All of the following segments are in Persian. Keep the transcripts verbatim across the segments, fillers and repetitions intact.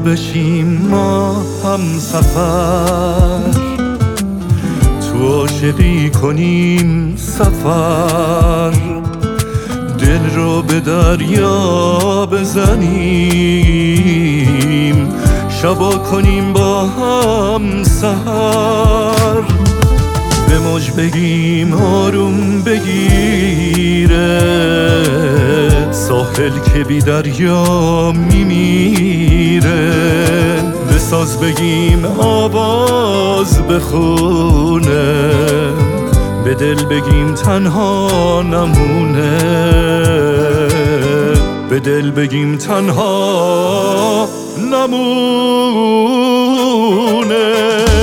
بشیم ما هم سفر، تو عاشقی کنیم سفر، دل رو به دریا بزنیم، شبا کنیم با هم سحر، به موج بگیم آروم بگیره ساحل که بی دریا میمیره، به ساز بگیم آواز بخونه، به دل بگیم تنها نمونه، به دل بگیم تنها نمونه.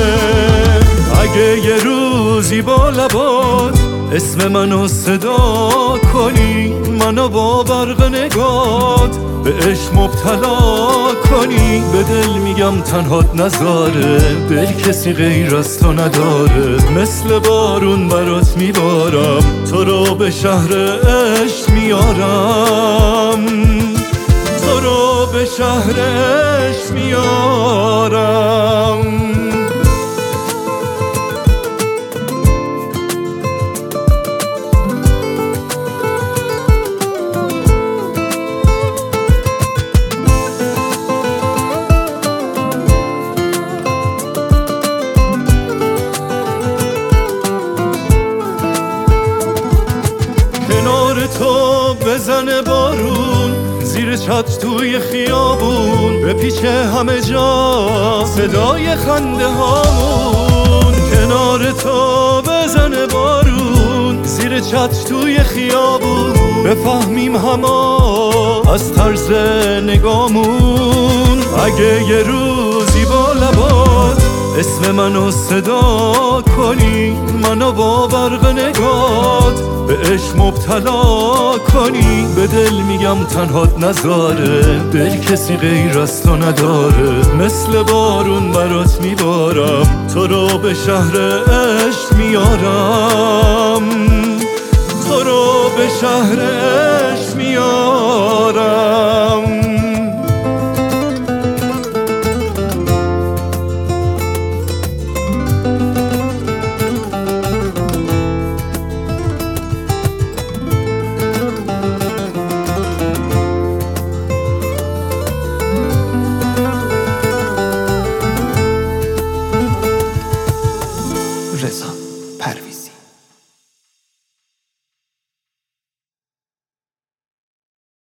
اگه یه روزی با لبات اسم منو صدا کنی، منو با برق نگات به عشق مبتلا کنی، به دل میگم تنهات نذاره، دل کسی غیر از تو نداره، مثل بارون برات میبارم، تو رو به شهر عشق میارم، تو رو به شهر عشق میارم. تو بزنه بارون زیر چت توی خیابون، بپیچه همه جا صدای خنده هامون، کنار تو بزنه بارون زیر چت توی خیابون، بفهمیم همه از طرز نگامون. اگه یه روزی با لبات اسم منو صدا کنی، منو با برق نگات به عشق مبتلا کنی، به دل میگم تنهات نذاره، دل کسی غیر از تو نداره، مثل بارون برات میبارم، تو رو به شهر عشق میارم، تو رو به شهر